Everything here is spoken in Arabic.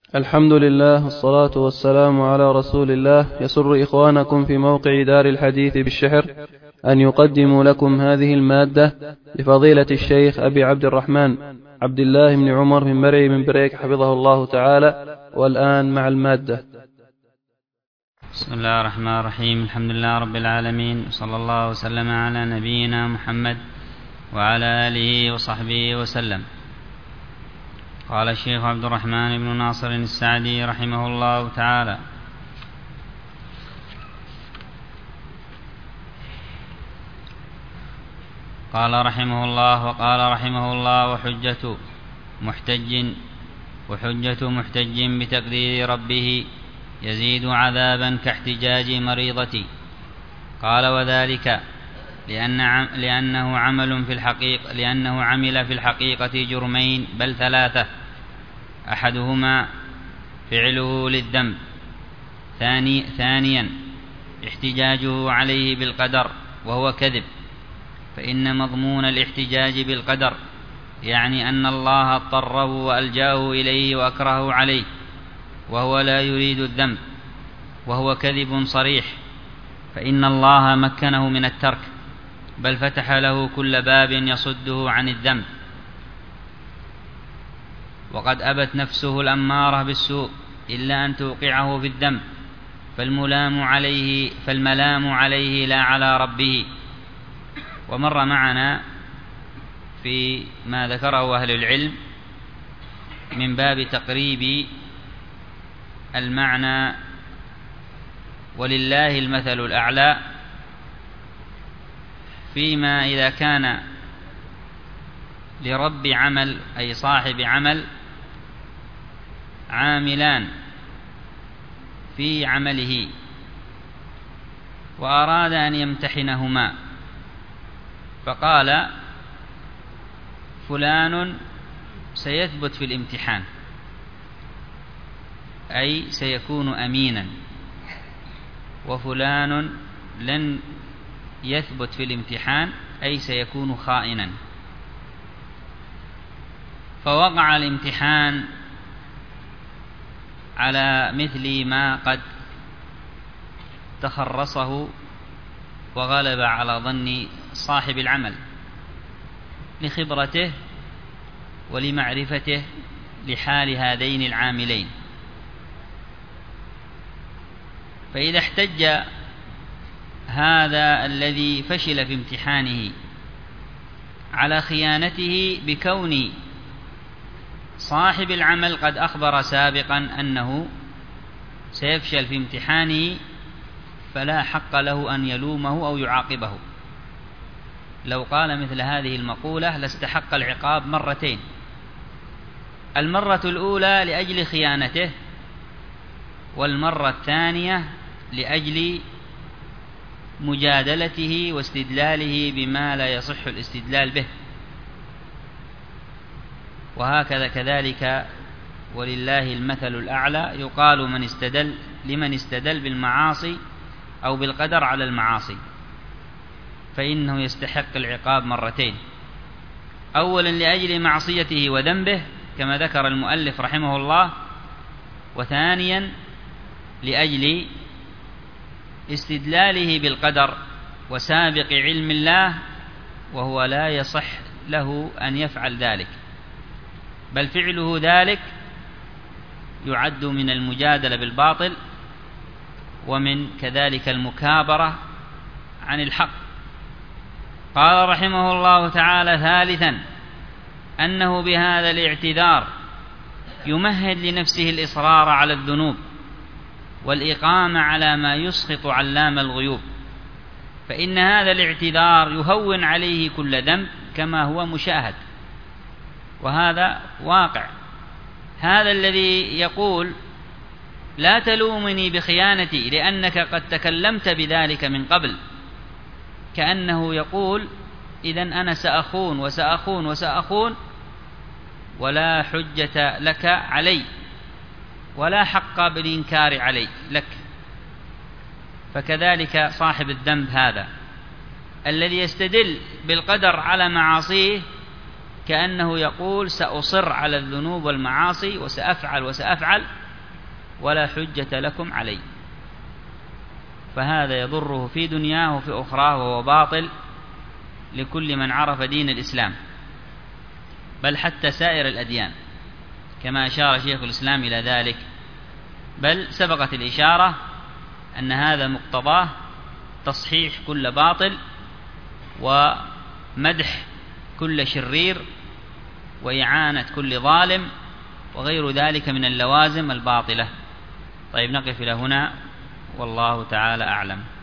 الحمد لله والصلاة والسلام على رسول الله. يسر إخوانكم في موقع دار الحديث بالشحر أن يقدموا لكم هذه المادة لفضيلة الشيخ أبي عبد الرحمن عبد الله بن عمر بن مرعي بن بريك حفظه الله تعالى. والآن مع المادة. بسم الله الرحمن الرحيم. الحمد لله رب العالمين، صلى الله وسلم على نبينا محمد وعلى آله وصحبه وسلم. قال الشيخ عبد الرحمن بن ناصر السعدي رحمه الله تعالى: قال رحمه الله: وقال رحمه الله: وحجة محتج بتقدير ربه يزيد عذابا كاحتجاج مريضتي. قال: وذلك لأنه عمل في الحقيقة جرمين بل ثلاثة: أحدهما فعله للذنب، ثانيا احتجاجه عليه بالقدر وهو كذب، فإن مضمون الاحتجاج بالقدر يعني أن الله اضطره وألجاه إليه وأكرهه عليه، وهو لا يريد الذنب، وهو كذب صريح، فإن الله مكنه من الترك، بل فتح له كل باب يصده عن الذنب. وقد أبت نفسه الأمارة بالسوء إلا أن توقعه في الذنب، فالملام عليه لا على ربه. ومر معنا في ما ذكره أهل العلم من باب تقريب المعنى ولله المثل الأعلى، فيما إذا كان لرب عمل أي صاحب عمل عاملان في عمله وأراد أن يمتحنهما، فقال: فلان سيثبت في الامتحان أي سيكون أمينا، وفلان لن يثبت في الامتحان أي سيكون خائنا. فوقع الامتحان على مثل ما قد تخرصه وغلب على ظن صاحب العمل لخبرته ولمعرفته لحال هذين العاملين. فإذا احتج هذا الذي فشل في امتحانه على خيانته بكون صاحب العمل قد أخبر سابقا أنه سيفشل في امتحانه، فلا حق له أن يلومه أو يعاقبه. لو قال مثل هذه المقولة لاستحق العقاب مرتين: المرة الأولى لأجل خيانته، والمرة الثانية لأجل مجادلته واستدلاله بما لا يصح الاستدلال به. وهكذا كذلك ولله المثل الأعلى يقال لمن استدل بالمعاصي أو بالقدر على المعاصي، فإنه يستحق العقاب مرتين: أولا لأجل معصيته وذنبه كما ذكر المؤلف رحمه الله، وثانيا لأجل استدلاله بالقدر وسابق علم الله، وهو لا يصح له أن يفعل ذلك، بل فعله ذلك يعد من المجادلة بالباطل ومن كذلك المكابرة عن الحق. قال رحمه الله تعالى: ثالثا أنه بهذا الاعتذار يمهد لنفسه الإصرار على الذنوب والإقامة على ما يسخط علام الغيوب، فإن هذا الاعتذار يهون عليه كل ذنب كما هو مشاهد، وهذا واقع. هذا الذي يقول: لا تلومني بخيانتي لأنك قد تكلمت بذلك من قبل، كأنه يقول: إذن أنا سأخون وسأخون وسأخون ولا حجة لك علي ولا حق بالإنكار علي لك. فكذلك صاحب الذنب هذا الذي يستدل بالقدر على معاصيه كأنه يقول سأصر على الذنوب والمعاصي وسأفعل ولا حجة لكم علي. فهذا يضره في دنياه وفي أخراه، وهو باطل لكل من عرف دين الإسلام، بل حتى سائر الأديان، كما أشار شيخ الإسلام إلى ذلك. بل سبقت الإشارة أن هذا مقتضاه تصحيح كل باطل ومدح كل شرير وإعانة كل ظالم وغير ذلك من اللوازم الباطلة. طيب، نقف إلى هنا، والله تعالى أعلم.